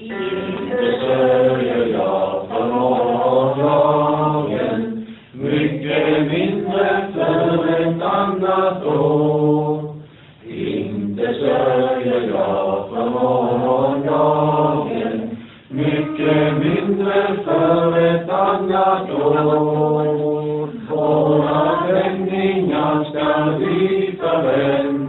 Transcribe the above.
Inte sörjer jag för morgondagen, mycket mindre för ett annat år. Inte sörjer jag för morgondagen, mycket mindre för ett annat år. Våra vändningar ska vi förvänta.